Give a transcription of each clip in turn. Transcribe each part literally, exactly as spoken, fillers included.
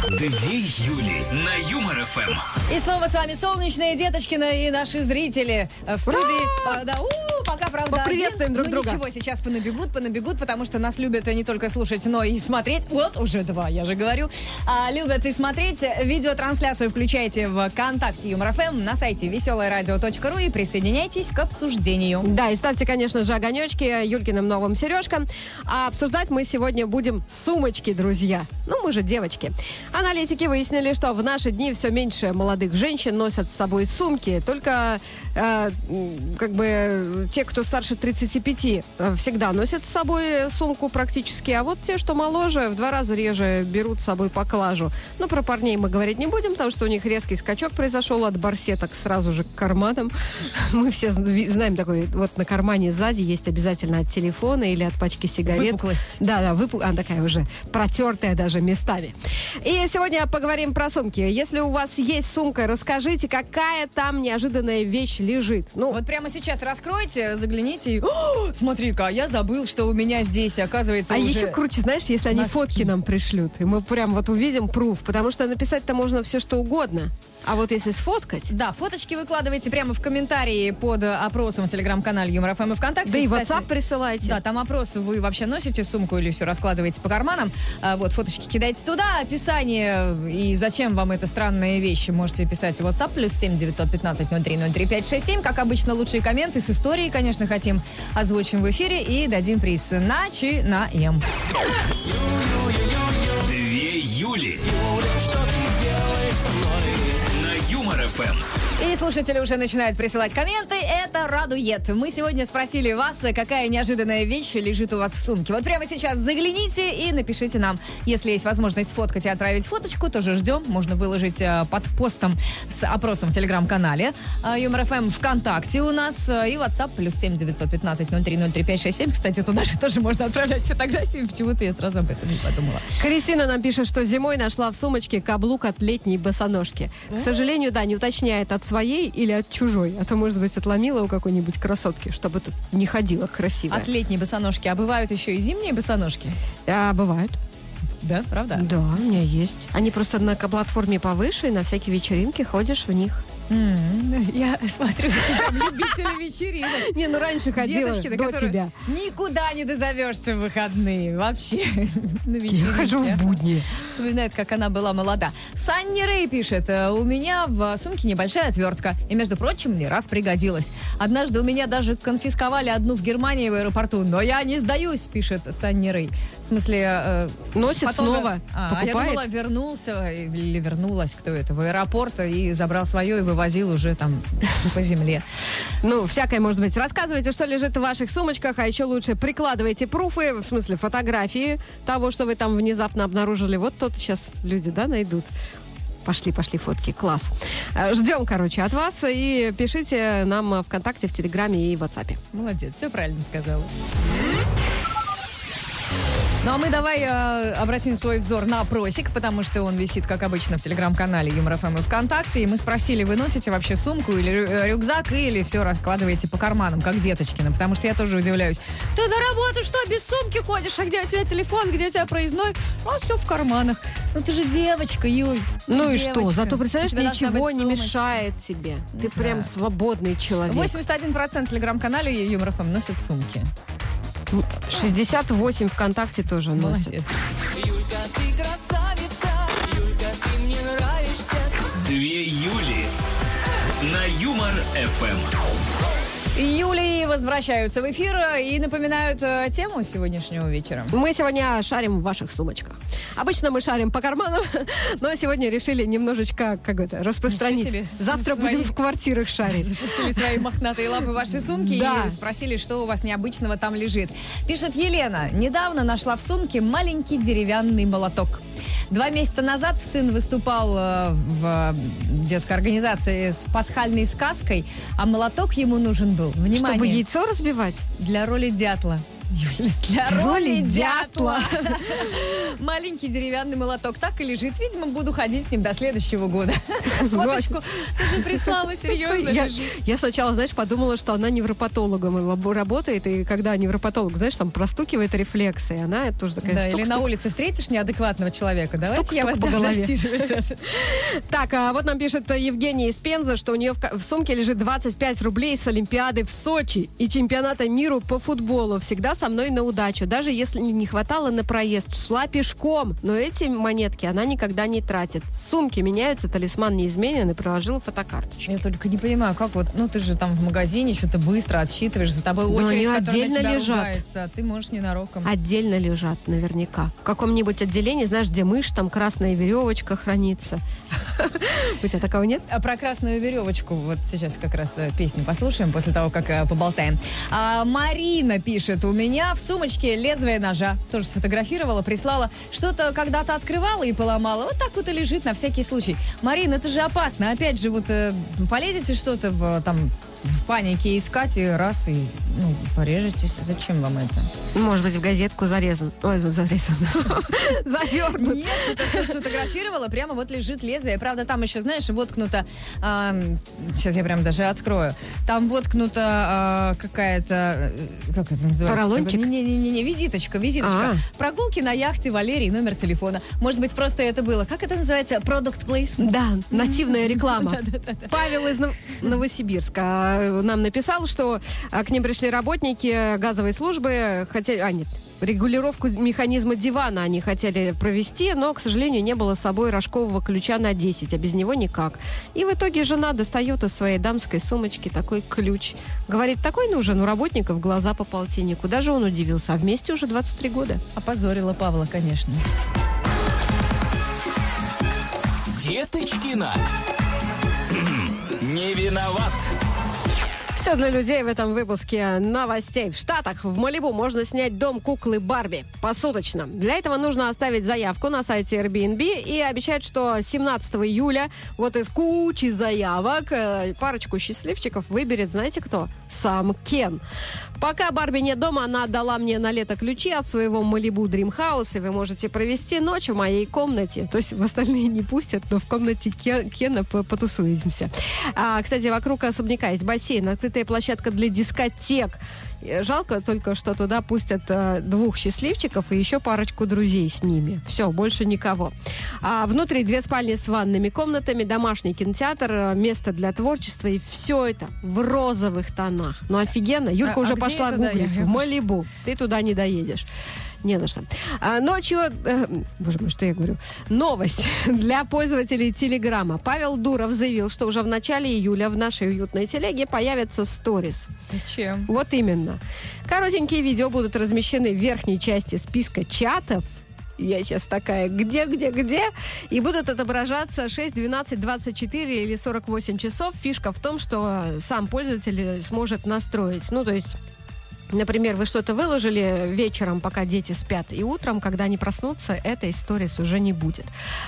Две Юли на Юмор ФМ. И снова с вами Солнечная Деточкина и наши зрители в студии. А, да, у, пока, правда, поприветствуем один, друг но друга. Ничего, сейчас понабегут, понабегут, потому что нас любят не только слушать, но и смотреть. Вот, уже два, я же говорю. А, любят и смотреть. Видеотрансляцию включайте в ВКонтакте Юмор ФМ, на сайте веселое радио точка ру и присоединяйтесь к обсуждению. Да, и ставьте, конечно же, огонечки Юлькиным новым сережкам. А обсуждать мы сегодня будем сумочки, друзья. Ну, мы же девочки. Аналитики выяснили, что в наши дни все меньше молодых женщин носят с собой сумки. Только э, как бы те, кто старше тридцати пяти, всегда носят с собой сумку практически. А вот те, что моложе, в два раза реже берут с собой поклажу. Но про парней мы говорить не будем, потому что у них резкий скачок произошел от барсеток сразу же к карманам. Мы все знаем такой, вот на кармане сзади есть обязательно от телефона или от пачки сигарет. Выпуклость. Да, да, выпу... а, такая уже протертая даже местами. И сегодня поговорим про сумки. Если у вас есть сумка, расскажите, какая там неожиданная вещь лежит. Ну, Вот прямо сейчас раскройте, загляните и... О, смотри-ка, я забыл, что у меня здесь, оказывается, а уже... еще круче, знаешь, если они носки. фотки нам пришлют, и мы прям вот увидим пруф, потому что написать-то можно все что угодно. А вот если сфоткать... Да, фоточки выкладывайте прямо в комментарии под опросом в телеграм-канале Юмор ФМ и ВКонтакте. Да и в Кстати, WhatsApp присылайте. Да, там опрос, вы вообще носите сумку или все раскладываете по карманам. А, вот, фоточки кидайте туда, описание и зачем вам эта странная вещь можете писать в WhatsApp, плюс семь девятьсот пятнадцать ноль три ноль три пять шесть семь. Как обычно, лучшие комменты с историей, конечно, хотим озвучим в эфире и дадим приз. Начинаем. Две Юли на Юмор ФМ. И слушатели уже начинают присылать комменты. Это радует. Мы сегодня спросили вас, какая неожиданная вещь лежит у вас в сумке. Вот прямо сейчас загляните и напишите нам. Если есть возможность сфоткать и отправить фоточку, тоже ждем. Можно выложить э, под постом с опросом в телеграм-канале э, Юмор ФМ ВКонтакте у нас. Э, и WhatsApp плюс семь девятьсот пятнадцать ноль три ноль три пять шесть семь. Кстати, туда же тоже можно отправлять фотографии. Почему-то я сразу об этом не подумала. Кристина нам пишет, что зимой нашла в сумочке каблук от летней босоножки. К сожалению, да, не уточняет, от своей или от чужой. А то, может быть, отломила у какой-нибудь красотки, чтобы тут не ходила красивая. От летней босоножки. А бывают еще и зимние босоножки? А, бывают. Да, правда? Да, у меня есть. Они просто на платформе повыше, и на всякие вечеринки ходишь в них. Mm, я смотрю, там любители вечеринок. Не, ну раньше ходила Деточки, до тебя. Никуда не дозовешься в выходные. Вообще. На Я вечеринке. хожу в будни. Вспоминает, как она была молода. Санни Рэй пишет: у меня в сумке небольшая отвертка. И, между прочим, не раз пригодилась. Однажды у меня даже конфисковали одну в Германии в аэропорту. Но я не сдаюсь, пишет Санни Рэй. В смысле... Э, Носит фотограф... снова, а, покупает. Я думала, вернулся или вернулась, кто это, в аэропорт и забрал свое и вывозил уже там по земле. Ну, всякое может быть. Рассказывайте, что лежит в ваших сумочках, а еще лучше прикладывайте пруфы, в смысле фотографии того, что вы там внезапно обнаружили. Вот тот сейчас люди, да, найдут. Пошли, пошли фотки. Класс. Ждем, короче, от вас. И пишите нам ВКонтакте, в Телеграме и в WhatsApp. Молодец, все правильно сказала. Ну а мы давай э, обратим свой взор на опросик, потому что он висит, как обычно, в телеграм-канале Юмор ФМ и ВКонтакте. И мы спросили, вы носите вообще сумку или рю- рюкзак, или все раскладываете по карманам, как Деточкина? Потому что я тоже удивляюсь. Ты на работу что, без сумки ходишь? А где у тебя телефон, где у тебя проездной? А все в карманах. Ну ты же девочка, Юль. Ну и девочка. что? Зато, представляешь, У тебя должна ничего быть не сумочка. мешает тебе. Не Ты знаю. прям свободный человек. восемьдесят один процент в телеграм-канале Юмор ФМ носят сумки. шестьдесят восемь ВКонтакте тоже носят. Молодец. Юлька, ты красавица, Юлька, ты мне нравишься. Две Юли на Юмор ФМ. Юли возвращаются в эфир и напоминают э, тему сегодняшнего вечера. Мы сегодня шарим в ваших сумочках. Обычно мы шарим по карманам, но сегодня решили немножечко, как это, распространить. Ничего себе. Завтра Свои- будем в квартирах шарить. Запустили свои мохнатые лапы в ваши сумки Да. и спросили, что у вас необычного там лежит. Пишет Елена. Недавно нашла в сумке маленький деревянный молоток. Два месяца назад сын выступал э, в детской организации с пасхальной сказкой, а молоток ему нужен был. Внимание. Чтобы яйцо разбивать? Для роли дятла. Юля, для Роли роли дятла. дятла. Маленький деревянный молоток так и лежит. Видимо, буду ходить с ним до следующего года. Фоточку ты же прислала, серьезно Я, лежит. я сначала, знаешь, подумала, что она невропатологом лабо- работает, и когда невропатолог, знаешь, там простукивает рефлексы, и она тоже такая... Да, или стук-стук. на улице встретишь неадекватного человека. Давайте я Стук-стук вас по голове. диагностирую. Так, а вот нам пишет Евгений из Пензы, что у нее в, ка- в сумке лежит двадцать пять рублей с Олимпиады в Сочи и чемпионата мира по футболу. Всегда со мной на удачу. Даже если не хватало на проезд, шла пешком. Но эти монетки она никогда не тратит. Сумки меняются, талисман неизменен, и приложила фотокарточку. Я только не понимаю, как вот, ну ты же там в магазине что-то быстро отсчитываешь, за тобой Но очередь, они которая отдельно на тебя лежат. ругается, а ты можешь ненароком. Отдельно лежат, наверняка. В каком-нибудь отделении, знаешь, где мышь, там красная веревочка хранится. У тебя такого нет? А про красную веревочку вот сейчас как раз э, песню послушаем после того, как э, поболтаем. А, Марина пишет, у меня в сумочке лезвие ножа. Тоже сфотографировала, прислала. Что-то когда-то открывала и поломала. Вот так вот и лежит на всякий случай. Марина, это же опасно. Опять же, вот э, полезете что-то в, там, в панике искать и раз, и ну, порежетесь. Зачем вам это? Может быть, в газетку зарезан. Ой, зарезан. Завернут. Нет, это сфотографировала, прямо вот лежит лезвие. Правда, там еще, знаешь, воткнуто... а, сейчас я прям даже открою. Там воткнута а, какая-то... э, Как это называется? Поролончик? Не-не-не, визиточка, визиточка. А. Прогулки на яхте Валерий, номер телефона. Может быть, просто это было. Как это называется? Product placement? Да, нативная реклама. Павел из Нов- Новосибирска а, нам написал, что а, к ним пришли работники газовой службы, хотели... А, нет. Регулировку механизма дивана они хотели провести, но, к сожалению, не было с собой рожкового ключа на десять, а без него никак. И в итоге жена достает из своей дамской сумочки такой ключ. Говорит, такой нужен у работников, глаза по полтиннику. Даже он удивился, а вместе уже двадцать три года. Опозорила Павла, конечно. Деточкина. Не виноват. Все для людей в этом выпуске новостей. В Штатах в Малибу можно снять дом куклы Барби посуточно. Для этого нужно оставить заявку на сайте Airbnb и обещать, что семнадцатого июля вот из кучи заявок э, парочку счастливчиков выберет, знаете кто? Сам Кен. Пока Барби нет дома, она отдала мне на лето ключи от своего Малибу Dream House, и вы можете провести ночь в моей комнате. То есть в остальные не пустят, но в комнате Кен, Кена потусуемся. А, кстати, вокруг особняка есть бассейн, открытая площадка для дискотек. Жалко только, что туда пустят э, двух счастливчиков и еще парочку друзей с ними. Все, больше никого. А внутри две спальни с ванными комнатами, домашний кинотеатр, э, место для творчества, и все это в розовых тонах. Ну, офигенно. Юлька А- уже а где пошла это гуглить. доедешь? В Малибу. Ты туда не доедешь. Не на что. А, ночью... э, боже мой, что я говорю? Новость для пользователей Телеграма. Павел Дуров заявил, что уже в начале июля в нашей уютной телеге появятся сторис. Зачем? Вот именно. Коротенькие видео будут размещены в верхней части списка чатов. Я сейчас такая, где, где, где? И будут отображаться шесть, двенадцать, двадцать четыре или сорок восемь часов. Фишка в том, что сам пользователь сможет настроить. Ну, то есть... Например, вы что-то выложили вечером, пока дети спят, и утром, когда они проснутся, этой сторис уже не будет.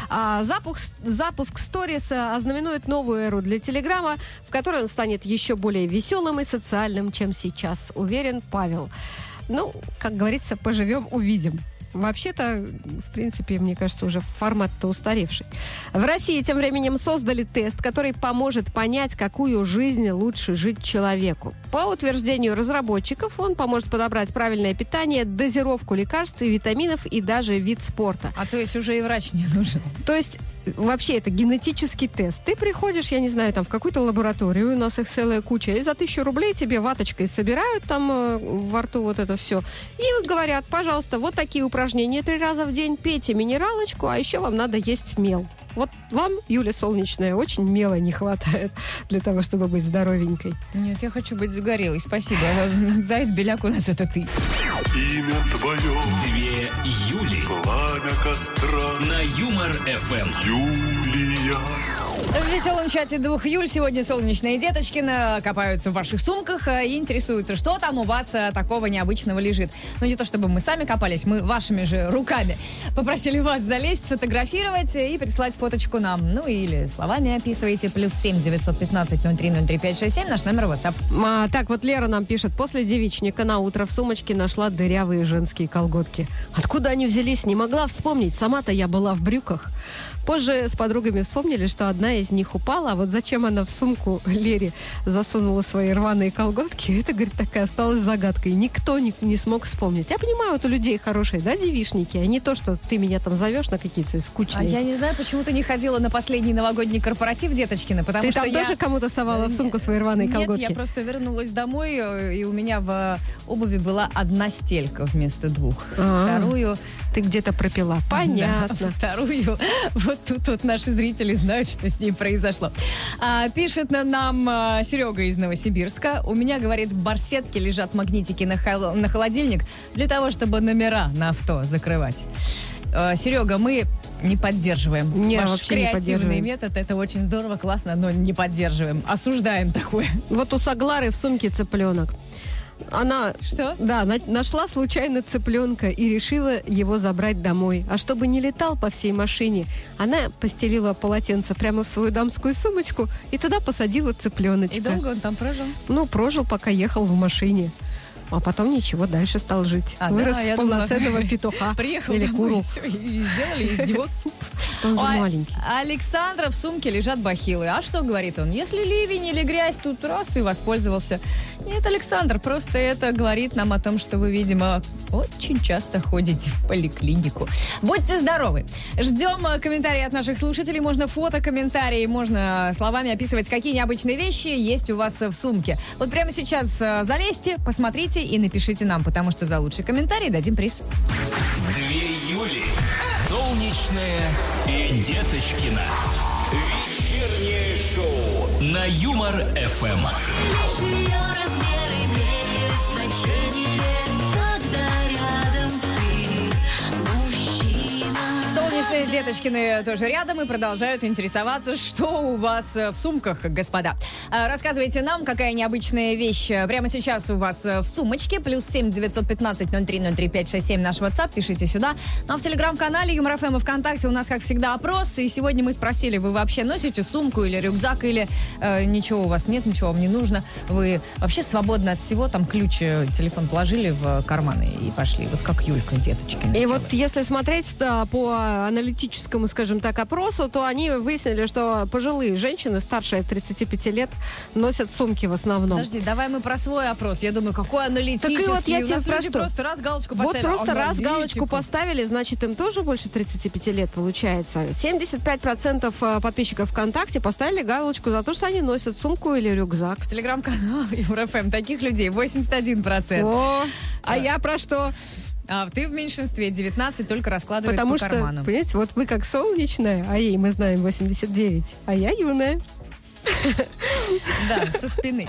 А запуск, запуск сторис ознаменует новую эру для Телеграма, в которой он станет еще более веселым и социальным, чем сейчас, уверен Павел. Ну, как говорится, поживем, увидим. Вообще-то, в принципе, мне кажется, уже формат-то устаревший. В России тем временем создали тест, который поможет понять, какую жизнь лучше жить человеку. По утверждению разработчиков, он поможет подобрать правильное питание, дозировку лекарств и витаминов и даже вид спорта. А то есть уже и врач не нужен. То есть, вообще, это генетический тест. Ты приходишь, я не знаю, там, в какую-то лабораторию, у нас их целая куча, и за тысячу рублей тебе ваточкой собирают там э, во рту вот это все. И говорят, пожалуйста, вот такие упражнения три раза в день, пейте минералочку, а еще вам надо есть мел. Вот вам, Юля Солнечная, очень мела не хватает для того, чтобы быть здоровенькой. Нет, я хочу быть загорелой, спасибо. Заяц-беляк у нас это ты. Имя твое, Две Юли пламя костра, на Юмор ФМ. Юлия. В веселом чате двух июля сегодня солнечные деточкины копаются в ваших сумках и интересуются, что там у вас такого необычного лежит. Ну, не то чтобы мы сами копались, мы вашими же руками попросили вас залезть, сфотографировать и прислать фоточку нам. Ну, или словами описывайте. Плюс семь девятьсот пятнадцать ноль три ноль три пять шесть семь, наш номер WhatsApp. А, так, вот Лера нам пишет. После девичника на утро в сумочке нашла дырявые женские колготки. Откуда они взялись, не могла вспомнить. Сама-то я была в брюках. Позже с подругами вспомнили, что одна из них упала, а вот зачем она в сумку Лере засунула свои рваные колготки, это, говорит, такая осталась загадкой. Никто не, не смог вспомнить. Я понимаю, вот у людей хорошие, да, девичники, а не то, что ты меня там зовешь на какие-то скучные. А я не знаю, почему ты не ходила на последний новогодний корпоратив деточкина, потому ты что там я... тоже кому-то совала в сумку свои рваные Нет, колготки? я просто вернулась домой, и у меня в обуви была одна стелька вместо двух. А-а-а. Вторую... Ты где-то пропила. Понятно. Да, вторую. Вот тут вот наши зрители знают, что с ней произошло. А, пишет на нам а, Серега из Новосибирска. У меня, говорит, в барсетке лежат магнитики на, хол- на холодильник для того, чтобы номера на авто закрывать. А, Серега, мы не поддерживаем. Не, Ваш вообще не креативный поддерживаем. метод, это очень здорово, классно, но не поддерживаем. Осуждаем такое. Вот у Саглары в сумке цыпленок. Она, Что? да, на- нашла случайно цыпленка и решила его забрать домой. А чтобы не летал по всей машине, она постелила полотенце прямо в свою дамскую сумочку и туда посадила цыпленочка. И долго он там прожил? Ну, прожил, пока ехал в машине. А потом ничего, дальше стал жить. А, Вырос да, я в полноценного думала, петуха. Приехал или домой, куру. и, всё, и сделали из него суп. Он же Ой, маленький. Александра в сумке лежат бахилы. А что, говорит он, если ливень или грязь, тут раз и воспользовался. Нет, Александр, просто это говорит нам о том, что вы, видимо, очень часто ходите в поликлинику. Будьте здоровы. Ждем э, комментарии от наших слушателей. Можно фото, комментарии, можно словами описывать, какие необычные вещи есть у вас э, в сумке. Вот прямо сейчас э, залезьте, посмотрите и напишите нам, потому что за лучший комментарий дадим приз. Две Юли. Солнечная и Деточкина. Вечернее шоу на Юмор-эф эм. Солнечные Деточкины тоже рядом и продолжают интересоваться, что у вас в сумках, господа. А, Рассказывайте нам, какая необычная вещь прямо сейчас у вас в сумочке. Плюс семь девятьсот пятнадцать ноль три ноль три пять шесть семь наш WhatsApp. Пишите сюда. Ну а в Телеграм-канале Юмор-эф эм и ВКонтакте у нас, как всегда, опрос. И сегодня мы спросили, вы вообще носите сумку или рюкзак, или э, ничего у вас нет, ничего вам не нужно. Вы вообще свободны от всего, там ключ, телефон положили в карманы и пошли. Вот как Юлька Деточкина. И делает. вот если смотреть да, по аналитическому, скажем так, опросу, то они выяснили, что пожилые женщины старше тридцати пяти лет носят сумки в основном. Подожди, давай мы про свой опрос. Я думаю, какой аналитический. Так и вот я У тебе нас про люди что? просто раз галочку Вот поставили. просто раз Аналитику. галочку поставили, значит, им тоже больше тридцати пяти лет получается. семьдесят пять процентов подписчиков ВКонтакте поставили галочку за то, что они носят сумку или рюкзак. В Телеграм-канал Юмор-эф эм таких людей восемьдесят один процент. О, а я про что? А ты в меньшинстве, девятнадцать только раскладывает Потому по что, карманам. понимаете, вот вы как солнечная, а ей мы знаем восемьдесят девять, а я юная. Да, со спины.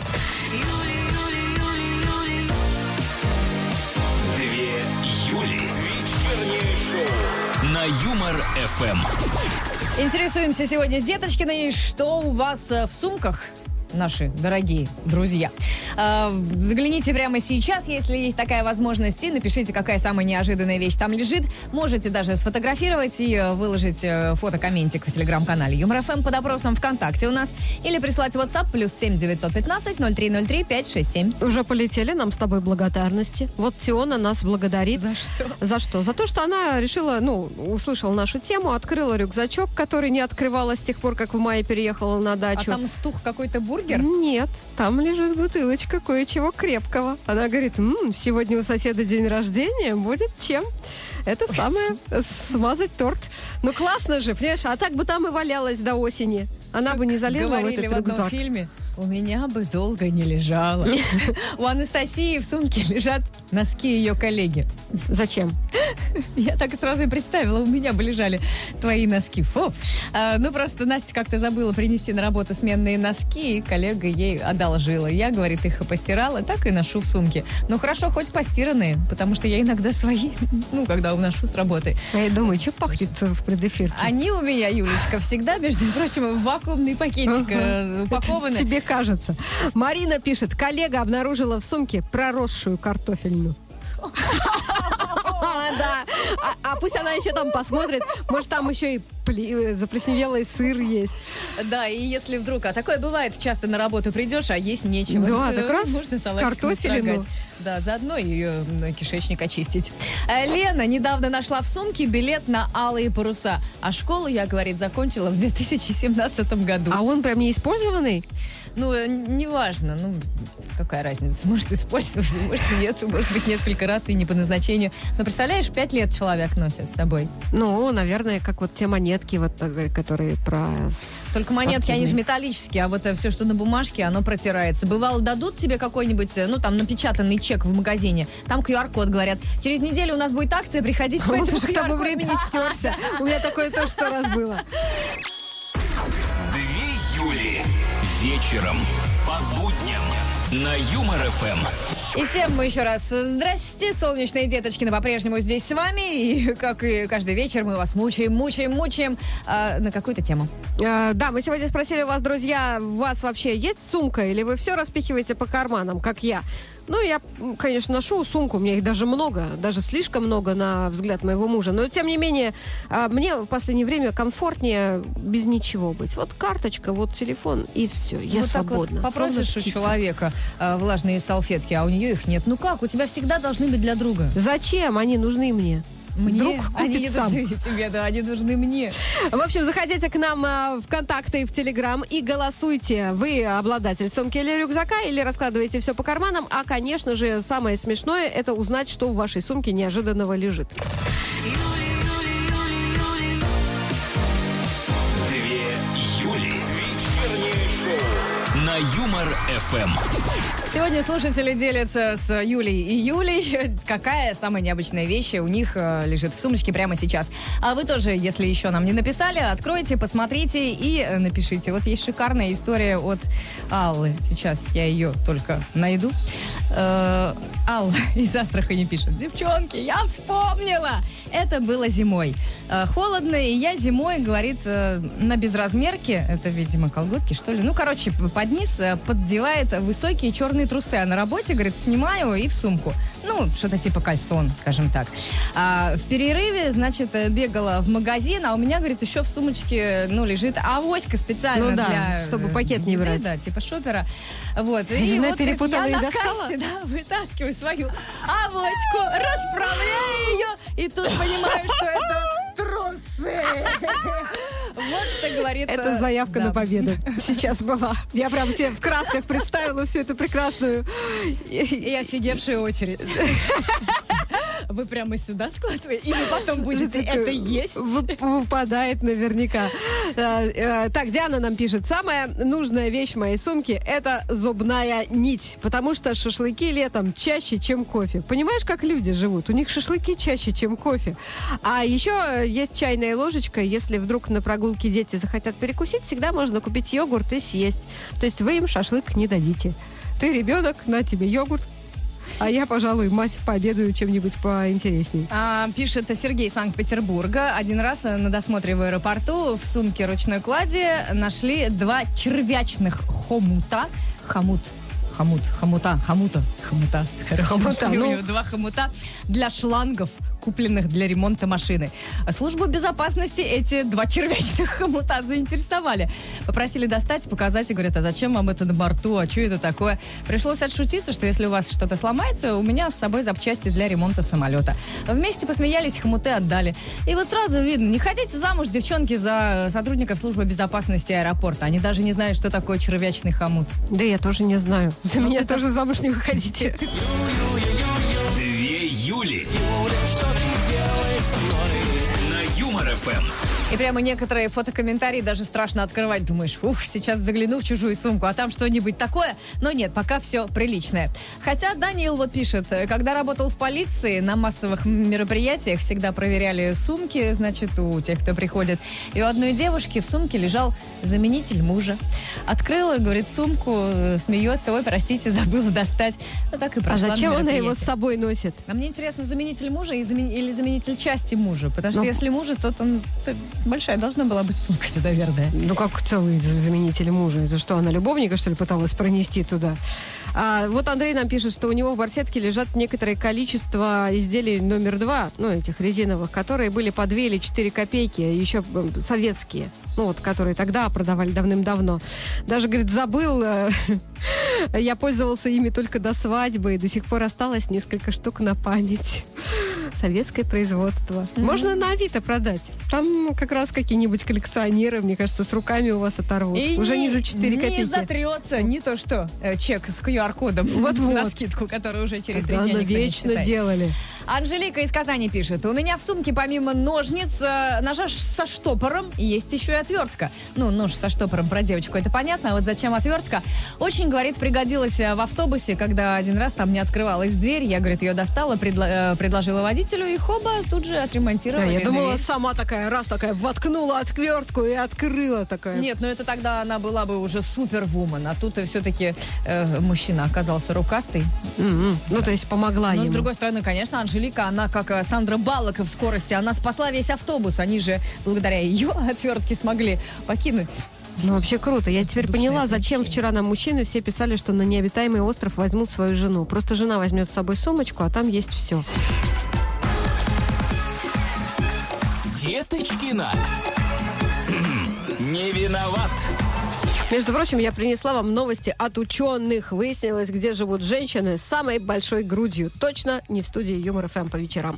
Две Юли. Вечернее шоу на Юмор-эф эм. Интересуемся сегодня с Деточкиной, что у вас э, в сумках, наши дорогие друзья. Э, загляните прямо сейчас, если есть такая возможность, и напишите, какая самая неожиданная вещь там лежит. Можете даже сфотографировать и э, выложить э, фото-комментик в Телеграм-канале Юмор-эф эм под опросом ВКонтакте у нас. Или прислать в WhatsApp плюс семь девятьсот пятнадцать ноль три ноль три пять шесть семь. Уже полетели нам с тобой благодарности. Вот Тиона нас благодарит. За что? За что? За то, что она решила, ну, услышала нашу тему, открыла рюкзачок, который не открывала с тех пор, как в мае переехала на А дачу. там стух какой-то бургер? Нет, там лежит бутылочка кое-чего крепкого. Она говорит, «М, сегодня у соседа день рождения, будет чем? Это самое, смазать торт». Ну классно же, понимаешь, а так бы там и валялась до осени. Она бы не залезла в Говорили этот в одном рюкзак. фильме, у меня бы долго не лежало. У Анастасии в сумке лежат носки ее коллеги. Зачем? Я так и сразу и представила, у меня бы лежали твои носки. Фу. А, ну, просто Настя как-то забыла принести на работу сменные носки, и коллега ей одолжила. Я, говорит, их постирала, так и ношу в сумке. Ну, хорошо, хоть постиранные, потому что я иногда свои, ну, когда уношу с работы. А я думаю, что пахнет в предэфирке? Они у меня, Юлечка, всегда, между прочим, в вакуумный пакетик uh-huh. упакованы. Тебе кажется. Марина пишет, коллега обнаружила в сумке проросшую картофельную. Да. А, а пусть она еще там посмотрит, может, там еще и пли- заплесневелый сыр есть. Да, и если вдруг, а такое бывает, часто на работу придешь, а есть нечего. Да, ну, так раз можно салатик картофелину. настрогать. Да, заодно ее кишечник очистить. Лена недавно нашла в сумке билет на «Алые паруса». А школу, я, говорит, закончила в две тысячи семнадцатом году. А он прям не использованный? Ну, неважно, ну, какая разница, может, использовать, может, нет, может быть, несколько раз и не по назначению. Но, представляешь, пять лет человек носит с собой. Ну, наверное, как вот те монетки, вот, которые про... Только монетки, они же металлические, а вот все, что на бумажке, оно протирается. Бывало, дадут тебе какой-нибудь, ну, там, напечатанный чек в магазине, там ку ар код, говорят, через неделю у нас будет акция, приходите по этому этому ку ар коду. Он уже к тому времени стерся. У меня такое тоже сто раз было. Две Юли. Вечером по будням на Юмор эф эм. И всем мы еще раз здрасте, солнечные деточкины по-прежнему здесь с вами. И как и каждый вечер мы вас мучаем, мучаем, мучаем а, на какую-то тему. А, да, мы сегодня спросили вас, друзья, у вас вообще есть сумка или вы все распихиваете по карманам, как я? Ну, я, конечно, ношу сумку, у меня их даже много, даже слишком много на взгляд моего мужа. Но, тем не менее, мне в последнее время комфортнее без ничего быть. Вот карточка, вот телефон, и все, я вот свободна. Так вот попросишь у человека а, влажные салфетки, а у нее их нет. Ну как, у тебя всегда должны быть для друга. Зачем? Они нужны мне. Мне? Друг купит они не сам. нужны тебе, да, они нужны мне. В общем, заходите к нам а, в контакты и в Телеграм и голосуйте. Вы обладатель сумки или рюкзака, или раскладываете все по карманам. А, конечно же, самое смешное — это узнать, что в вашей сумке неожиданного лежит. Две Юли. Вечернее шоу на Юмор эф эм. Сегодня слушатели делятся с Юлей и Юлей, какая самая необычная вещь у них лежит в сумочке прямо сейчас. А вы тоже, если еще нам не написали, откройте, посмотрите и напишите. Вот есть шикарная история от Аллы. Сейчас я ее только найду. Э, Алла из Астрахани пишет: девчонки, я вспомнила! Это было зимой. Э, холодно, и я зимой, говорит, э, на безразмерке, это, видимо, колготки, что ли, ну, короче, под низ поддевает высокие черные трусы. А на работе, говорит, снимаю и в сумку. Ну, что-то типа кальсон, скажем так. А в перерыве, значит, бегала в магазин, а у меня, говорит, еще в сумочке, ну, лежит авоська специально ну, да, для... чтобы пакет не брать. Да, типа шопера. Вот. И Она вот, перепутала я и на достала? кассе, да, вытаскиваю свою авоську, расправляю ее, и тут понимаю, что это трусы. Вот это говорит... Это заявка да. на победу. Сейчас была. Я прям себе в красках представила всю эту прекрасную... И офигевшая очередь. Вы прямо сюда складываете? Или потом будете это есть? Выпадает наверняка. Так, Диана нам пишет. Самая нужная вещь в моей сумке — это зубная нить. Потому что шашлыки летом чаще, чем кофе. Понимаешь, как люди живут? У них шашлыки чаще, чем кофе. А еще есть чайная ложечка. Если вдруг на прогулке дети захотят перекусить, всегда можно купить йогурт и съесть. То есть вы им шашлык не дадите. Ты ребенок, на тебе йогурт. А я, пожалуй, мать, пообедаю чем-нибудь поинтересней. А, пишет Сергей из Санкт-Петербурга. Один раз на досмотре в аэропорту в сумке ручной клади нашли два червячных хомута. Хомут. Хомут. Хомута. Хомута. Хомута. Хомута. Ну... Два хомута для шлангов, купленных для ремонта машины. Службу безопасности эти два червячных хомута заинтересовали. Попросили достать, показать и говорят: а зачем вам это на борту, а что это такое? Пришлось отшутиться, что если у вас что-то сломается, у меня с собой запчасти для ремонта самолета. Вместе посмеялись, хомуты отдали. И вот сразу видно, не ходите замуж, девчонки, за сотрудников службы безопасности аэропорта. Они даже не знают, что такое червячный хомут. Да я тоже не знаю. За ну, меня тоже замуж не выходите. Две Юли на Юмор эф эм. И прямо некоторые фотокомментарии даже страшно открывать. Думаешь, ух, сейчас загляну в чужую сумку, а там что-нибудь такое. Но нет, пока все приличное. Хотя Даниил вот пишет, когда работал в полиции, на массовых мероприятиях всегда проверяли сумки, значит, у тех, кто приходит. И у одной девушки в сумке лежал заменитель мужа. Открыла, говорит, сумку, смеется, ой, простите, забыла достать. Ну, так и А прошла зачем на она его с мероприятие. собой носит? А мне интересно, заменитель мужа и замени- или заменитель части мужа? Потому что Ну. если мужа, то там ц- большая должна была быть сумка-то, наверное. Ну, как целый заменитель мужа. Это что, она любовника, что ли, пыталась пронести туда? А, вот Андрей нам пишет, что у него в барсетке лежат некоторое количество изделий номер два, ну, этих резиновых, которые были по две или четыре копейки, еще э, советские, ну, вот, которые тогда продавали давным-давно. Даже, говорит, забыл, э, я пользовался ими только до свадьбы, и до сих пор осталось несколько штук на память. Советское производство. Mm-hmm. Можно на Авито продать. Там как раз какие-нибудь коллекционеры, мне кажется, с руками у вас оторвут. И Уже не за четыре копейки. Не затрется, не то что э, чек с ку ар-кодом Вот-вот. на скидку, который уже через три Тогда дня никто не навечно считает. делали. Анжелика из Казани пишет. У меня в сумке помимо ножниц, э, ножа ш- со штопором, есть еще и отвертка. Ну, нож со штопором про девочку, это понятно, а вот зачем отвертка? Очень, говорит, пригодилась э, в автобусе, когда один раз там не открывалась дверь. Я, говорит, ее достала, предла- э, предложила водителю, и хоба, тут же Да, отремонтировали. я думала, дверь. сама такая, раз такая, воткнула отвертку и открыла такая. Нет, ну это тогда она была бы уже супервумен, а тут все-таки э, мужчина оказался рукастый. М-м. Ну, то есть помогла Но, ему. с другой стороны, конечно, Анжелика, она как э, Сандра Баллок в скорости, она спасла весь автобус. Они же благодаря ее отвертке смогли покинуть. Ну, вообще круто. Я теперь Душное поняла, зачем помещение. вчера нам мужчины все писали, что на необитаемый остров возьмут свою жену. Просто жена возьмет с собой сумочку, а там есть все. Деточкина. Не виноват. Между прочим, я принесла вам новости от ученых. Выяснилось, где живут женщины с самой большой грудью. Точно не в студии Юмор ФМ по вечерам.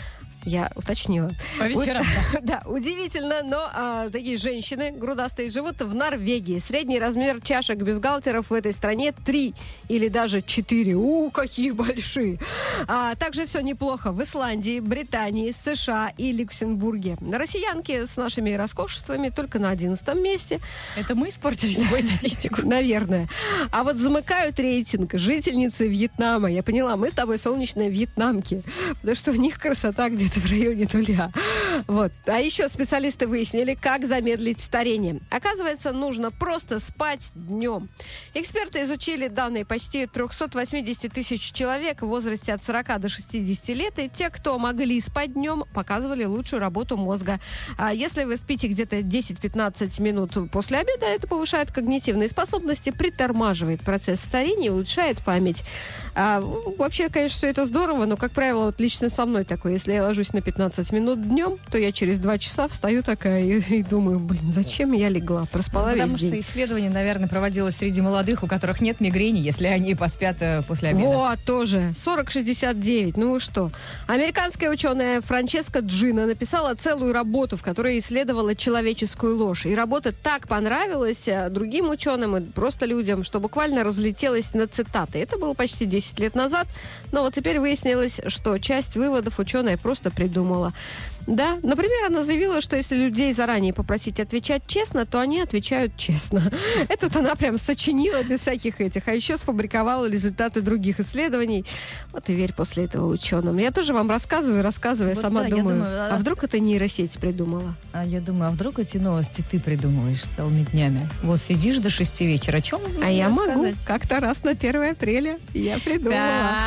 Я уточнила. По вечерам, У- Да, удивительно, но а, такие женщины грудастые живут в Норвегии. Средний размер чашек бюстгальтеров в этой стране три или даже четыре. У, какие большие! А, также все неплохо в Исландии, Британии, США и Люксембурге. Россиянки с нашими роскошествами только на одиннадцатом месте. Это мы испортили с тобой статистику. Наверное. А вот замыкают рейтинг жительницы Вьетнама. Я поняла, мы с тобой солнечные вьетнамки. Потому что у них красота где-то в районе нуля. Вот. А еще специалисты выяснили, как замедлить старение. Оказывается, нужно просто спать днем. Эксперты изучили данные почти триста восемьдесят тысяч человек в возрасте от сорока до шестидесяти лет. И те, кто могли спать днем, показывали лучшую работу мозга. А если вы спите где-то десять-пятнадцать минут после обеда, это повышает когнитивные способности, притормаживает процесс старения, улучшает память. А, вообще, конечно, все это здорово, но, как правило, вот лично со мной такое. Если я ложусь на пятнадцать минут днем, то я через два часа встаю такая и, и думаю, блин, зачем я легла? Проспала весь Потому день. что исследование, наверное, проводилось среди молодых, у которых нет мигрени, если они поспят э, после обеда. Вот, тоже. сорок шестьдесят девять. Ну вы что? Американская ученая Франческа Джина написала целую работу, в которой исследовала человеческую ложь. И работа так понравилась э, другим ученым и просто людям, что буквально разлетелась на цитаты. Это было почти десять лет назад, но вот теперь выяснилось, что часть выводов ученая просто придумала. Да, например, она заявила, что если людей заранее попросить отвечать честно, то они отвечают честно. Это вот она прям сочинила без всяких этих, а еще сфабриковала результаты других исследований. Вот и верь после этого ученым. Я тоже вам рассказываю, рассказываю, Вот сама да, я думаю, думаю, а а- вдруг это нейросеть придумала? А я думаю, а вдруг эти новости ты придумываешь целыми днями? Вот сидишь до шести вечера, о чем А я могу. Как-то раз на первое апреля я придумала.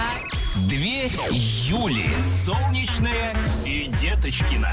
Две Юли. Солнечная и Деточкина.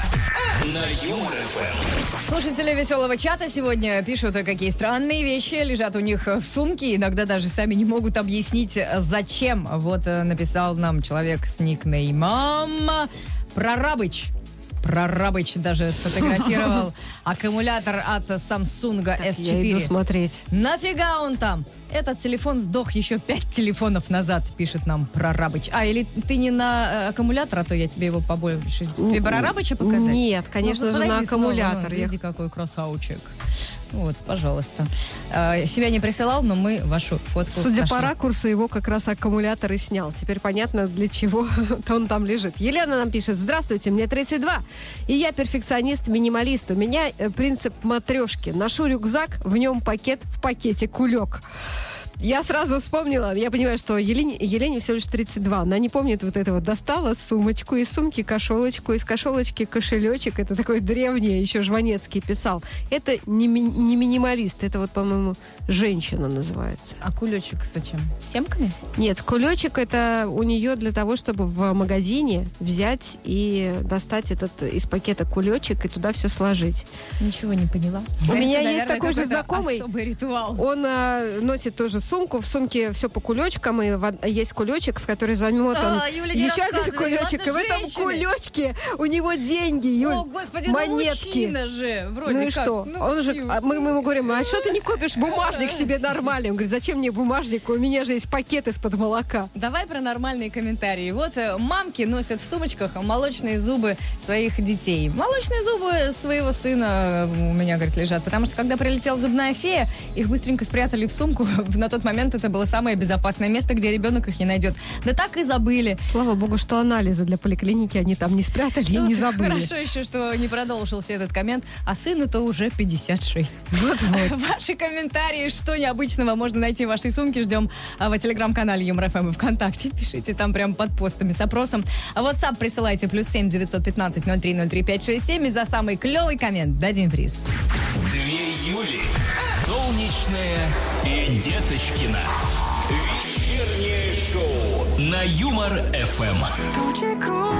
На Юмор ФМ. Слушатели веселого чата сегодня пишут, какие странные вещи лежат у них в сумке. Иногда даже сами не могут объяснить, зачем. Вот э, написал нам человек с никнеймом Прорабыч. Прорабыч даже сфотографировал аккумулятор от Samsung эс Я иду четыре. смотреть. Нафига он там? Этот телефон сдох еще пять телефонов назад, пишет нам Прорабыч. А, или ты не на э, аккумулятор, а то я тебе его побольше... Тебе Прорабыча показать? Нет, конечно Ну, же, на подойди снова, аккумулятор. ну, Я- Види, какой красавчик. Вот, пожалуйста. А, себя не присылал, но мы вашу фотку Судя нашли. по ракурсу, его как раз аккумулятор и снял. Теперь понятно, для чего он там лежит. Елена нам пишет: здравствуйте, мне тридцать два, и я перфекционист-минималист. У меня э, принцип матрешки. Ношу рюкзак, в нем пакет в пакете, кулек. Я сразу вспомнила, я понимаю, что Елене, Елене всего лишь тридцать два. Она не помнит вот этого. Достала сумочку, из сумки кошелочку, из кошелочки кошелечек. Это такой древний, еще Жванецкий писал. Это не, ми- не минималист, это вот, по-моему, женщина называется. А кулечек зачем? С семками? Нет, кулечек это у нее для того, чтобы в магазине взять и достать этот из пакета кулечек и туда все сложить. Ничего не поняла. У Это, меня есть наверное, такой же какой-то знакомый. особый ритуал. Он а, носит тоже сумку, в сумке все по кулечкам, и в- есть кулечек, в который замотан А, Юля, не еще один рассказывай, кулечек, и в ладно, этом женщины. кулечке у него деньги, Юль, О, господи, ну монетки. мужчина же, вроде Ну и как. что? Ну, Он же, и- а мы, мы ему говорим: а что ты не купишь бумажник себе нормальный? Он говорит: зачем мне бумажник? У меня же есть пакет из-под молока. Давай про нормальные комментарии. Вот э, мамки носят в сумочках молочные зубы своих детей. Молочные зубы своего сына э, у меня, говорит, лежат. Потому что, когда прилетела зубная фея, их быстренько спрятали в сумку. На тот момент это было самое безопасное место, где ребенок их не найдет. Да так и забыли. Слава богу, что анализы для поликлиники они там не спрятали и Ну, не забыли. Хорошо еще, что не продолжился этот коммент. А сыну-то уже пятьдесят шесть. Вот-вот. Ваши комментарии, что необычного можно найти в вашей сумке, ждем а, в телеграм-канале Юмор ФМ и ВКонтакте. Пишите там прям под постами с опросом. А WhatsApp присылайте плюс семь девятьсот пятнадцать ноль три ноль три пять шесть семь, и за самый клевый коммент дадим приз. Две Юли. Солнечная и Деточкина. Вечернее шоу на Юмор ФМ. Тучи круче.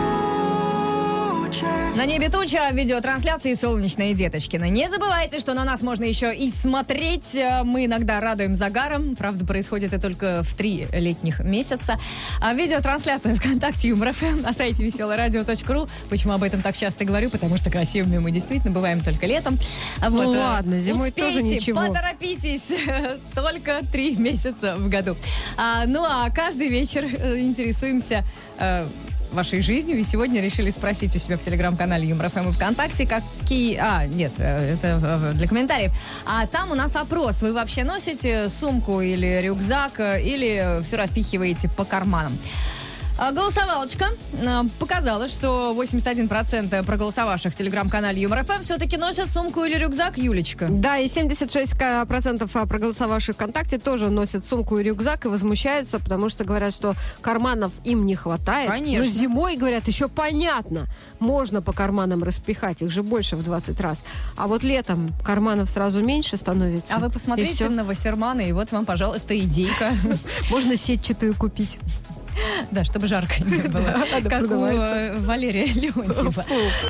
На небе туча, видеотрансляции «Солнечные Деточкины». Не забывайте, что на нас можно еще и смотреть. Мы иногда радуем загаром. Правда, происходит это только в три летних месяца. А видеотрансляция ВКонтакте Юмор ФМ, на сайте веселое радио точка ру. Почему об этом так часто говорю? Потому что красивыми мы действительно бываем только летом. Ну Вот. ладно, зимой Успейте, тоже ничего. Поторопитесь. Только три месяца в году. А, ну а каждый вечер э, интересуемся э, вашей жизнью. И сегодня решили спросить у себя в телеграм-канале Юмор ФМ и ВКонтакте, какие... А, нет, это для комментариев. А там у нас опрос. Вы вообще носите сумку или рюкзак, или все распихиваете по карманам? А Голосовалочка э, показала, что восемьдесят один процент проголосовавших в телеграм-канале Юмор ФМ все-таки носят сумку или рюкзак, Юлечка. Да, и семьдесят шесть процентов проголосовавших ВКонтакте тоже носят сумку и рюкзак и возмущаются, потому что говорят, что карманов им не хватает. Конечно. Но зимой, говорят, еще понятно, можно по карманам распихать, их же больше в двадцать раз. А вот летом карманов сразу меньше становится. А вы и посмотрите всё. на Вассермана, и вот вам, пожалуйста, идейка. Можно сетчатую купить. Да, чтобы жарко не было. Надо Как у продавается. э, Валерия Леонтьева.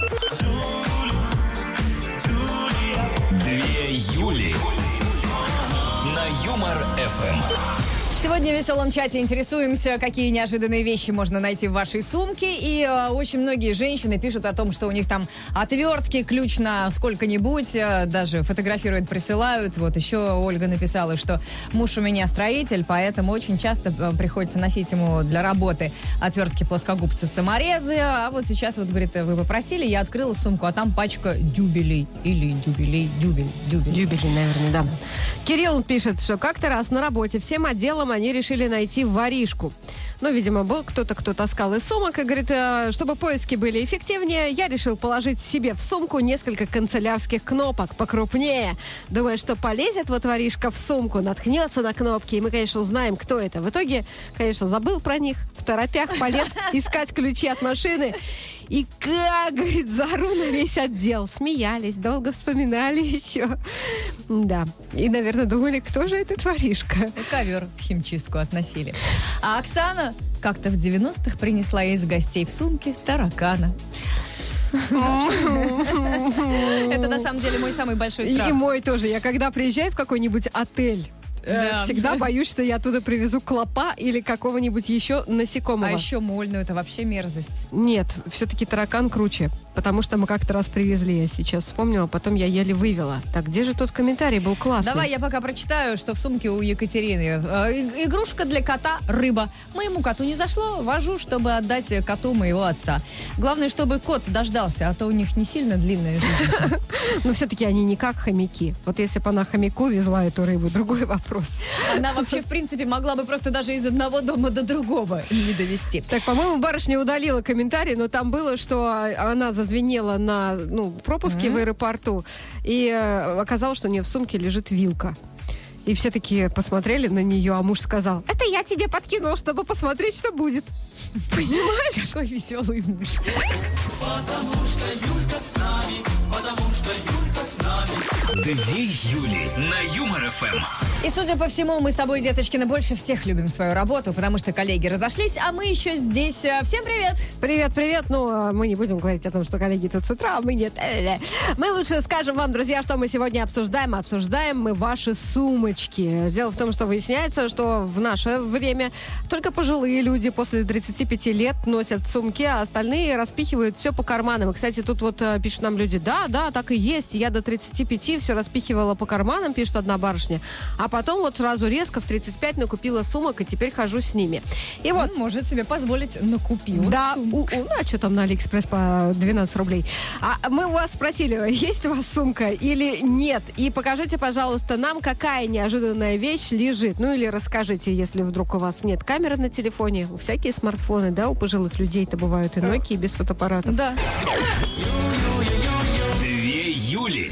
Две Юли на Юмор ФМ. Сегодня в веселом чате интересуемся, какие неожиданные вещи можно найти в вашей сумке. И э, очень многие женщины пишут о том, что у них там отвертки, ключ на сколько-нибудь, э, даже фотографируют, присылают. Вот еще Ольга написала, что муж у меня строитель, поэтому очень часто э, приходится носить ему для работы отвертки плоскогубцы саморезы. А вот сейчас, вот, говорит, вы попросили, я открыла сумку, а там пачка дюбелей. Или дюбелей, дюбель, дюбель. Дюбели, наверное, да. Кирилл пишет, что как-то раз на работе всем отделом они решили найти воришку. Ну, видимо, был кто-то, кто таскал из сумок и говорит, «Э, чтобы поиски были эффективнее, я решил положить себе в сумку несколько канцелярских кнопок покрупнее. Думая, что полезет вот воришка в сумку, наткнется на кнопки, и мы, конечно, узнаем, кто это. В итоге, конечно, забыл про них, в торопях полез искать ключи от машины. И как, говорит, заору на весь отдел. Смеялись, долго вспоминали еще. Да. И, наверное, думали, кто же этот воришка. Ковер в химчистку относили. А Оксана как-то в девяностых принесла из гостей в сумке таракана. Это на самом деле мой самый большой И, страх. и мой тоже. Я когда приезжаю в какой-нибудь отель, э, Да. всегда боюсь, что я оттуда привезу клопа или какого-нибудь еще насекомого. А еще мольную, это вообще мерзость. Нет, все-таки таракан круче. потому что мы как-то раз привезли, я сейчас вспомнила, потом я еле вывела. Так, где же тот комментарий был классный? Давай я пока прочитаю, что в сумке у Екатерины. Э, игрушка для кота – рыба. Моему коту не зашло, вожу, чтобы отдать коту моего отца. Главное, чтобы кот дождался, а то у них не сильно длинная жизнь. Но все-таки они не как хомяки. Вот если бы она хомяку везла эту рыбу, другой вопрос. Она вообще, в принципе, могла бы просто даже из одного дома до другого не довести. Так, по-моему, барышня удалила комментарий, но там было, что она зазвенела на ну, пропуске mm-hmm. в аэропорту, и э, оказалось, что у нее в сумке лежит вилка. И все такие посмотрели на нее, а муж сказал: это я тебе подкинул, чтобы посмотреть, что будет. Понимаешь? Какой веселый муж. Потому что Юлька с нами, потому что Юлька с нами. Две Юли на Юмор эф эм. И, судя по всему, мы с тобой, деточкина, больше всех любим свою работу, потому что коллеги разошлись, а мы еще здесь. Всем привет! Привет, привет. Ну, мы не будем говорить о том, что коллеги тут с утра, а мы нет. Мы лучше скажем вам, друзья, что мы сегодня обсуждаем. Обсуждаем мы ваши сумочки. Дело в том, что выясняется, что в наше время только пожилые люди после тридцати пяти лет носят сумки, а остальные распихивают все по карманам. И, кстати, тут вот пишут нам люди: да, да, так и есть. Я до тридцати пяти все распихивала по карманам, пишет одна барышня. А потом вот сразу резко в тридцать пять накупила сумок, и теперь хожу с ними. И вот. Он может себе позволить накупил. Да, у, у, ну а что там на Алиэкспресс по двенадцать рублей? А мы у вас спросили, есть у вас сумка или нет? И покажите, пожалуйста, нам, какая неожиданная вещь лежит. Ну или расскажите, если вдруг у вас нет камеры на телефоне. У всякие смартфоны, да, у пожилых людей-то бывают и Nokia без фотоаппаратов. Да. Две Юли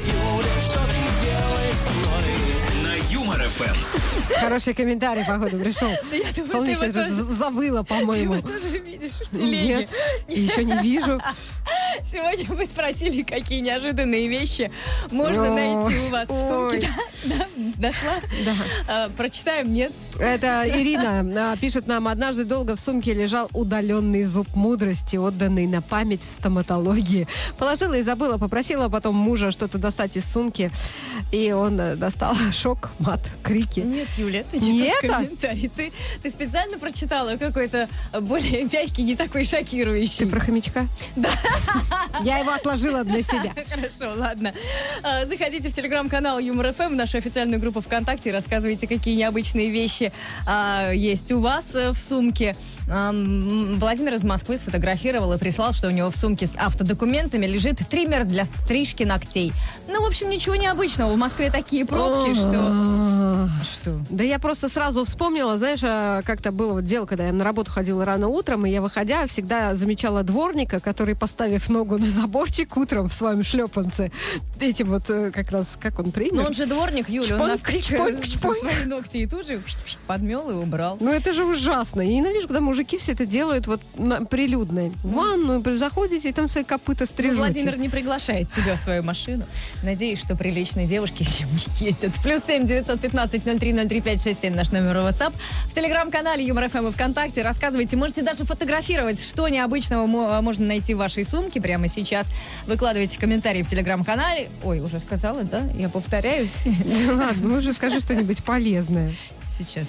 на Юмор эф эм. Хороший комментарий, походу, пришел. Солнечный тут завыло, по-моему. Ты тоже видишь, что Нет, еще не вижу. Сегодня мы спросили, какие неожиданные вещи можно найти у вас в сумке. Да, дошла? Да. А, прочитаем, нет? Это Ирина а, пишет нам: однажды долго в сумке лежал удаленный зуб мудрости, отданный на память в стоматологии. Положила и забыла, попросила потом мужа что-то достать из сумки, и он э, достал шок, мат, крики. Нет, Юля, это не не тот это? комментарий. Ты, ты специально прочитала какой-то более мягкий, не такой шокирующий. Ты про хомячка? Да. Я его отложила для себя. Хорошо, ладно. А, заходите в телеграм-канал Юмор эф эм, в нашу официальную группу ВКонтакте, и рассказывайте, какие необычные вещи а, есть у вас а, в сумке. А, Владимир из Москвы сфотографировал и прислал, что у него в сумке с автодокументами лежит триммер для стрижки ногтей. Ну, в общем, ничего необычного. В Москве такие пробки, что... Что? Да я просто сразу вспомнила, знаешь, а, как-то было вот дело, когда я на работу ходила рано утром, и я, выходя, всегда замечала дворника, который, поставив ногу на заборчик утром в своем шлепанце, этим вот э, как раз, как он пример. Ну, он же дворник, Юля, он Чпоньк, навстречу чпоньк, со чпоньк. свои ногти и тут же подмел и убрал. Ну, это же ужасно. Я ненавижу, когда мужики все это делают вот на, прилюдно. В ванную заходите, и там свои копыта Ну, стрижете. Владимир не приглашает тебя в свою машину. Надеюсь, что приличные девушки с ним не ездят. Плюс семь девятьсот пятнадцать ноль три ноль три пять шесть семь наш номер WhatsApp. В телеграм-канале Юмор эф эм и ВКонтакте рассказывайте. Можете даже фотографировать, что необычного мо- можно найти в вашей сумке прямо сейчас. Выкладывайте комментарии в телеграм-канале. Ой, уже сказала, да? Я повторяюсь. Ну ладно, ну уже скажи что-нибудь полезное. Сейчас.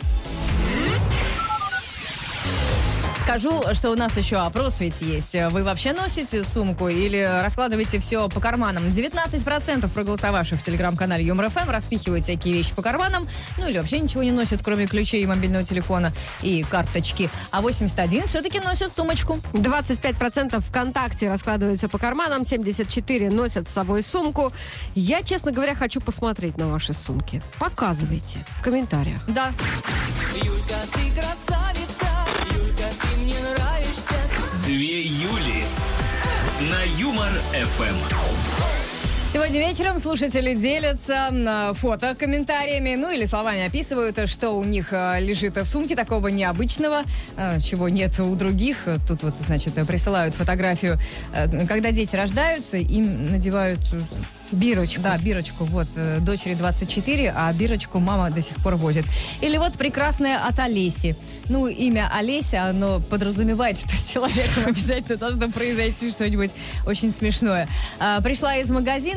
Скажу, что у нас еще опрос ведь есть. Вы вообще носите сумку или раскладываете все по карманам? девятнадцать процентов проголосовавших в телеграм-канале Юмор эф эм распихивают всякие вещи по карманам, ну или вообще ничего не носят, кроме ключей и мобильного телефона и карточки. А восемьдесят один процент все-таки носят сумочку. двадцать пять процентов ВКонтакте раскладываются по карманам, семьдесят четыре процента носят с собой сумку. Я, честно говоря, хочу посмотреть на ваши сумки. Показывайте в комментариях. Да. Юлька, ты красавица, Юлька, ты мне нравишься. Две Юли на Юмор эф эм. Сегодня вечером слушатели делятся на фото комментариями, ну или словами описывают, что у них э, лежит в сумке такого необычного, э, чего нет у других. Тут вот, значит, присылают фотографию, э, когда дети рождаются, им надевают... Бирочку. Да, бирочку. Вот, э, дочери двадцать четыре, а бирочку мама до сих пор возит. Или вот прекрасная от Олеси. Ну, имя Олеся, оно подразумевает, что с человеком обязательно должно произойти что-нибудь очень смешное. А, пришла из магазина,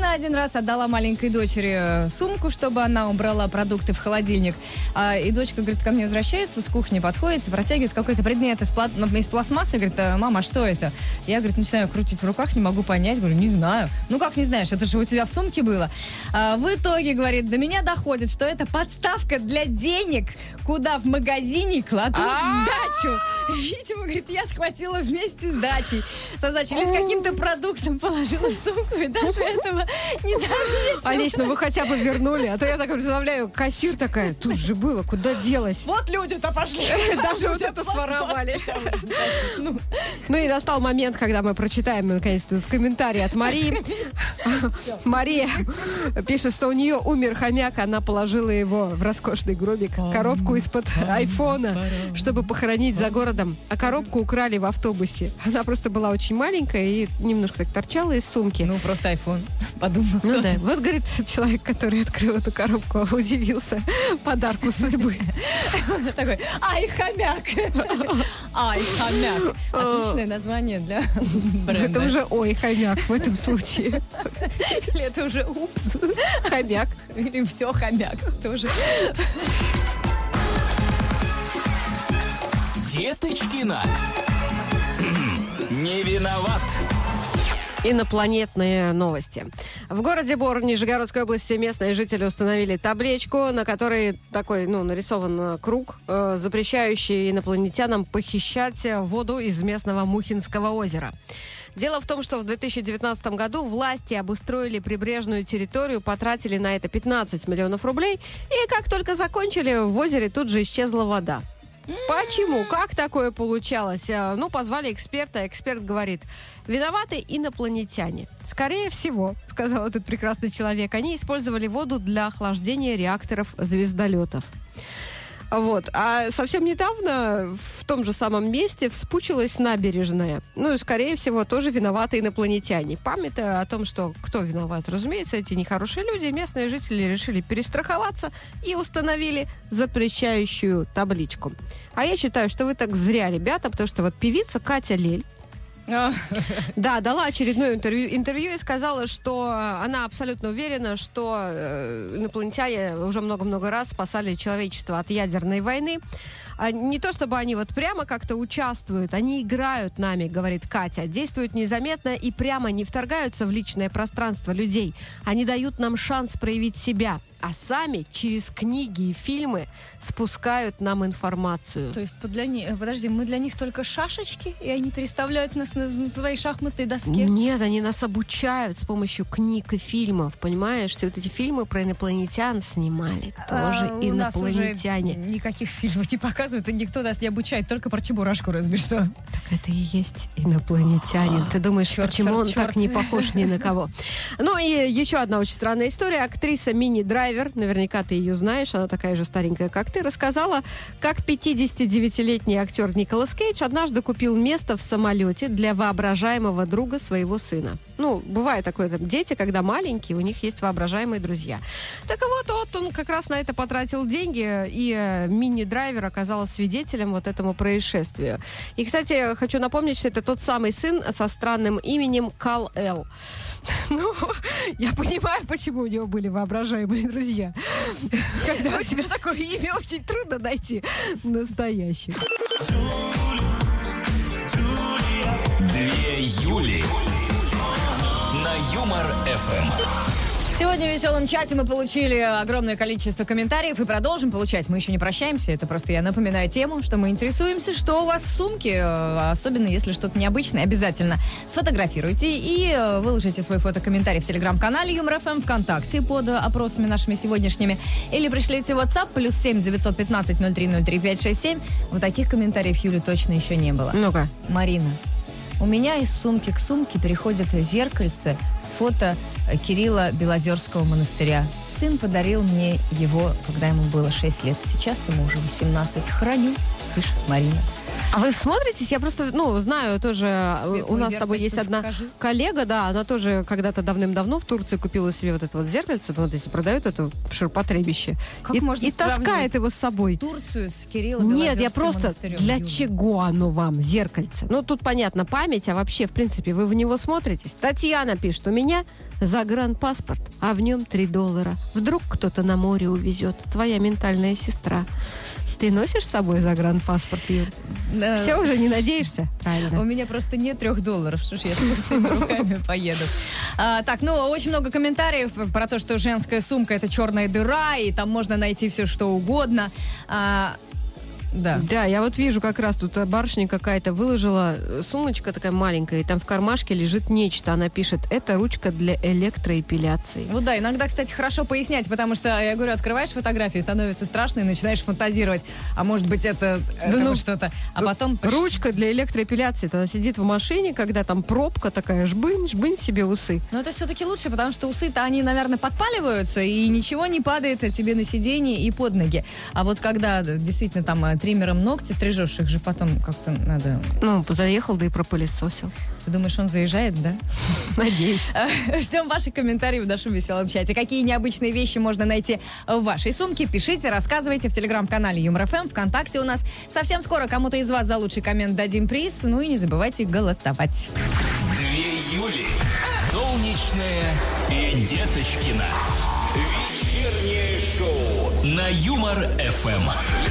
Я один раз отдала маленькой дочери сумку, чтобы она убрала продукты в холодильник. А, и дочка, говорит, ко мне возвращается с кухни, подходит и протягивает какой-то предмет из, пла- из пластмассы. Говорит, мама, а что это? Я, говорит, начинаю крутить в руках, не могу понять. Говорю, не знаю. Ну как не знаешь, это же у тебя в сумке было. А, в итоге, говорит, до меня доходит, что это подставка для денег, куда в магазине кладут сдачу. Видимо, говорит, я схватила вместе с дачей. Со сдачей или с каким-то продуктом положила в сумку и даже этого не заметила. Олесь, ну вы хотя бы вернули, а то я так представляю, кассир такая, тут же было, куда делась? Вот люди-то пошли. Даже вот это своровали. Ну и настал момент, когда мы прочитаем, наконец-то, в комментарии от Марии. Мария пишет, что у нее умер хомяк, она положила его в роскошный гробик, коробку из-под айфона, чтобы похоронить за городом, а коробку украли в автобусе. Она просто была очень маленькая и немножко так торчала из сумки. Ну, просто айфон. Подумал. Ну да, вот, говорит, человек, который открыл эту коробку, удивился подарку судьбы. Такой, ай, хомяк. Ай, хомяк. Отличное название для бренда. Это уже ой, хомяк в этом случае. Или это уже упс. Хомяк. Или все, хомяк. Тоже. Деточкина. Не виноват. Инопланетные новости. В городе Бор Нижегородской области местные жители установили табличку, на которой такой, ну, нарисован круг, э, запрещающий инопланетянам похищать воду из местного Мухинского озера. Дело в том, что в две тысячи девятнадцатом году власти обустроили прибрежную территорию, потратили на это пятнадцать миллионов рублей, и как только закончили, в озере тут же исчезла вода. Почему? Как такое получалось? Ну, позвали эксперта, эксперт говорит, виноваты инопланетяне. Скорее всего, сказал этот прекрасный человек, они использовали воду для охлаждения реакторов звездолетов. Вот. А совсем недавно в том же самом месте вспучилась набережная. Ну и, скорее всего, тоже виноваты инопланетяне. Памятая о том, что кто виноват, разумеется, эти нехорошие люди, местные жители решили перестраховаться и установили запрещающую табличку. А я считаю, что вы так зря, ребята, потому что вот певица Катя Лель, да, дала очередное интервью, интервью и сказала, что она абсолютно уверена, что э, инопланетяне уже много-много раз спасали человечество от ядерной войны. А не то, чтобы они вот прямо как-то участвуют, они играют нами, говорит Катя, действуют незаметно и прямо не вторгаются в личное пространство людей. Они дают нам шанс проявить себя, а сами через книги и фильмы спускают нам информацию. То есть, для них, подожди, мы для них только шашечки, и они переставляют нас на, на своей шахматной доске? Нет, они нас обучают с помощью книг и фильмов, понимаешь? Все вот эти фильмы про инопланетян снимали, тоже а, инопланетяне. У нас уже никаких фильмов не показывают, и никто нас не обучает, только про Чебурашку разве что. Так это и есть инопланетянин. Ты думаешь, черт, почему черт, он черт. так не похож ни на кого? Ну и еще одна очень странная история. Актриса Минни Драйвер, наверняка ты ее знаешь, она такая же старенькая, как ты, рассказала, как пятидесятидевятилетний актер Николас Кейдж однажды купил место в самолете для воображаемого друга своего сына. Ну, бывает такое, там, дети, когда маленькие, у них есть воображаемые друзья. Так вот, вот он как раз на это потратил деньги, и э, Минни Драйвер оказалась свидетелем вот этому происшествию. И, кстати, хочу напомнить, что это тот самый сын со странным именем Кал-Эл. Ну, я понимаю, почему у него были воображаемые друзья. Когда у тебя такое имя, очень трудно найти настоящее. Две Юли на Юмор эф эм. Сегодня в веселом чате мы получили огромное количество комментариев и продолжим получать. Мы еще не прощаемся. Это просто я напоминаю тему, что мы интересуемся, что у вас в сумке. Особенно, если что-то необычное, обязательно сфотографируйте и выложите свой фотокомментарий в телеграм-канале Юмор эф эм, ВКонтакте под опросами нашими сегодняшними. Или пришлите в WhatsApp плюс семь девятьсот пятнадцать ноль три ноль три пять шесть семь. Вот таких комментариев Юли точно еще не было. Ну-ка. Марина. У меня из сумки к сумке переходит зеркальце с фото Кирилла Белозерского монастыря. Сын подарил мне его, когда ему было шесть лет. Сейчас ему уже восемнадцать. Храню. Пишет Марина. А вы смотритесь? Я просто, ну, знаю тоже, Светлое у нас с тобой есть одна покажи. коллега, да, она тоже когда-то давным-давно в Турции купила себе вот это вот зеркальце, вот эти продают это ширпотребище. Как и можно и таскает сравнивать его с собой. Турцию с Кириллом Нет, я Белозерским просто, монастырем, для Юля. чего оно вам, зеркальце? Ну, тут понятно, память. память, а вообще, в принципе, вы в него смотритесь. Татьяна пишет, у меня загранпаспорт, а в нем три доллара. Вдруг кто-то на море увезет. Твоя ментальная сестра. Ты носишь с собой загранпаспорт, Юль? Да. Все, уже не надеешься? Правильно. У меня просто нет трех долларов, что ж я с пустыми руками поеду. А, так, ну, очень много комментариев про то, что женская сумка — это черная дыра, и там можно найти все, что угодно. А, да. Да, я вот вижу как раз тут барышня какая-то выложила, сумочка такая маленькая, и там в кармашке лежит нечто. Она пишет, это ручка для электроэпиляции. Вот да, иногда, кстати, хорошо пояснять, потому что, я говорю, открываешь фотографию, становится страшно, и начинаешь фантазировать, а может быть, это, это ну, вот что-то. А потом... Ручка для электроэпиляции. Она сидит в машине, когда там пробка такая, жбынь, жбынь себе усы. Но это все-таки лучше, потому что усы-то, они, наверное, подпаливаются, и ничего не падает тебе на сиденье и под ноги. А вот когда действительно там триммером ногти стрижешь, их же потом как-то надо... Ну, заехал, да и пропылесосил. Ты думаешь, он заезжает, да? Надеюсь. Ждем ваших комментариев в нашем веселом чате. Какие необычные вещи можно найти в вашей сумке? Пишите, рассказывайте в телеграм-канале Юмор ФМ, ВКонтакте у нас. Совсем скоро кому-то из вас за лучший коммент дадим приз. Ну и не забывайте голосовать. Две Юли. Солнечная и Деточкина. Вечернее шоу на Юмор ФМ.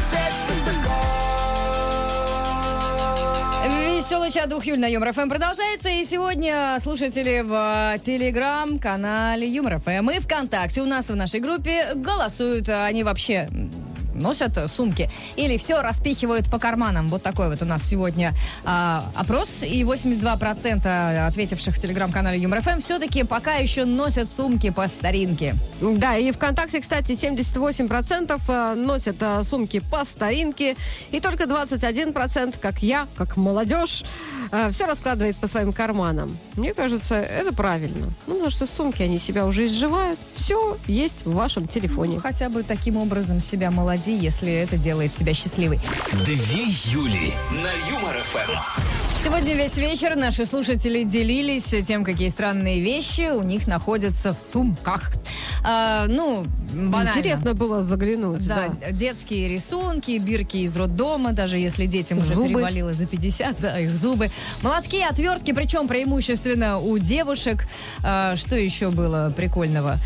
Веселый чат двух Юль на Юмор ФМ продолжается. И сегодня слушатели в телеграм-канале Юмор ФМ и ВКонтакте у нас в нашей группе голосуют. Они вообще носят сумки или все распихивают по карманам. Вот такой вот у нас сегодня а, опрос. И восемьдесят два процента ответивших в телеграм-канале Юмор ФМ все-таки пока еще носят сумки по старинке. Да, и ВКонтакте, кстати, семьдесят восемь процентов носят а, сумки по старинке. И только двадцать один процент, как я, как молодежь, а, все раскладывает по своим карманам. Мне кажется, это правильно. Ну, потому что сумки, они себя уже изживают. Все есть в вашем телефоне. Ну, хотя бы таким образом себя молоди, если это делает тебя счастливой. Две Юли на Юмор ФМ. Сегодня весь вечер наши слушатели делились тем, какие странные вещи у них находятся в сумках. А, ну, банально. Интересно было заглянуть. Да, Да. детские рисунки, бирки из роддома, даже если детям уже Зубы. перевалило за пятьдесят, да, их зубы. Молотки, отвертки, причем преимущественно у девушек. А, что еще было прикольного?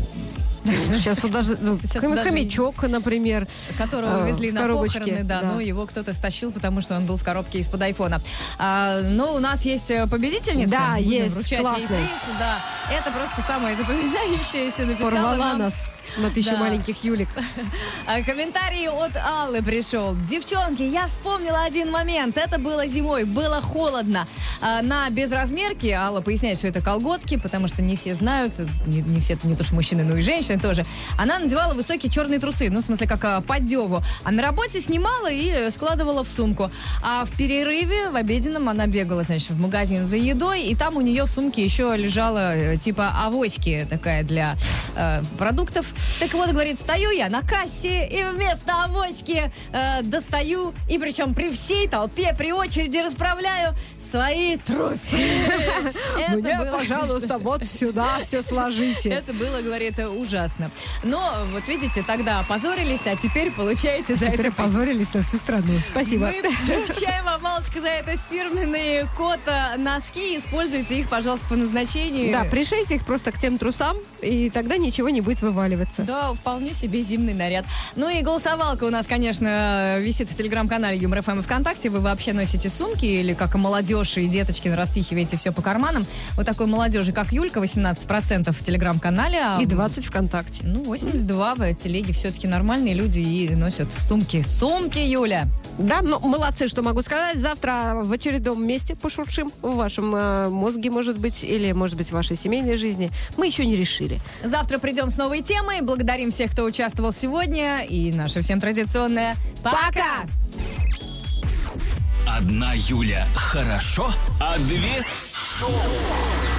Сейчас вот даже ну, Сейчас хом- даже хомячок, например, Которого э, везли в на коробочке, похороны, да, да. но его кто-то стащил, потому что он был в коробке из-под айфона. А, ну, у нас есть победительница. Да, Будем есть, вручать ей классная. приз, да. Это просто самое запоминающееся. Написала порвала нам... нас на тысячу Да. маленьких Юлик. А, комментарий от Аллы пришел. Девчонки, я вспомнила один момент. Это было зимой, было холодно. А, на безразмерке, Алла поясняет, что это колготки, потому что не все знают, не, не все, не то что мужчины, но и женщины тоже. Она надевала высокие черные трусы, ну, в смысле, как а, поддеву. А на работе снимала и складывала в сумку. А в перерыве, в обеденном, она бегала, значит, в магазин за едой, и там у нее в сумке еще лежала э, типа авоськи такая для э, продуктов. Так вот, говорит, стою я на кассе и вместо авоськи э, достаю, и причем при всей толпе, при очереди расправляю свои трусы. Это Мне, было- пожалуйста, вот сюда все сложите. Это было, говорит, ужасно. Но, вот видите, тогда опозорились, а теперь получаете за Теперь это... опозорились на всю страну. Спасибо. Мы вручаем вам, Малочка, за это фирменные кота носки. Используйте их, пожалуйста, по назначению. Да, пришейте их просто к тем трусам, и тогда ничего не будет вываливаться. Да, вполне себе зимний наряд. Ну и голосовалка у нас, конечно, висит в телеграм-канале Юмор ФМ и ВКонтакте. Вы вообще носите сумки или как и молодежь и деточки распихиваете все по карманам? Вот такой молодежи, как Юлька, восемнадцать процентов в телеграм-канале. А И двадцать ВКонтакте. Ну, восемьдесят два в телеге все-таки нормальные люди и носят сумки. Сумки, Юля! Да, ну, молодцы, что могу сказать. Завтра в очередном месте пошуршим в вашем э, мозге, может быть, или, может быть, в вашей семейной жизни. Мы еще не решили. Завтра придем с новой темой. Благодарим всех, кто участвовал сегодня. И наше всем традиционное «Пока!» Одна Юля хорошо, а две шоу.